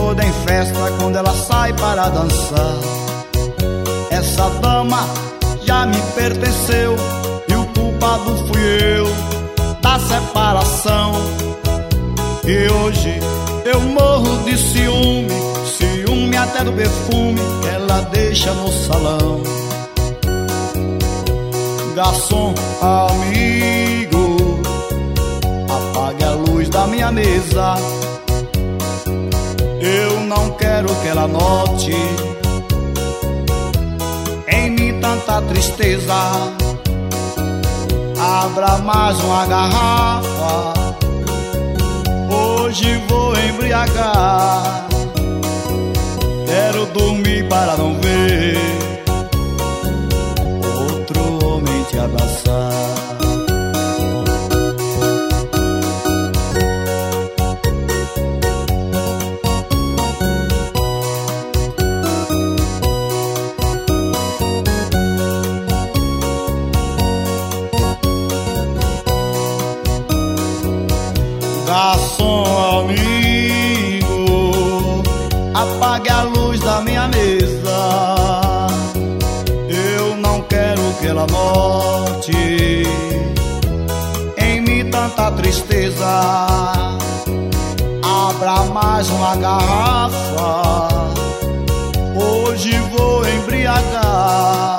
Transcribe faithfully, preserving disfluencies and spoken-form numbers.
toda em festa quando ela sai para dançar. Essa dama já me pertenceu e o culpado fui eu da separação. E hoje eu morro de ciúme, ciúme até do perfume que ela deixa no salão. Garçom, amigo, apague a luz da minha mesa. Eu não quero que ela note em mim tanta tristeza. Abra mais uma garrafa, hoje vou embriagar. Quero dormir para não ver outro homem te abraçar. Garçom, amigo, apague a luz da minha mesa. Eu não quero que ela note em mim tanta tristeza. Abra mais uma garrafa, hoje vou embriagar.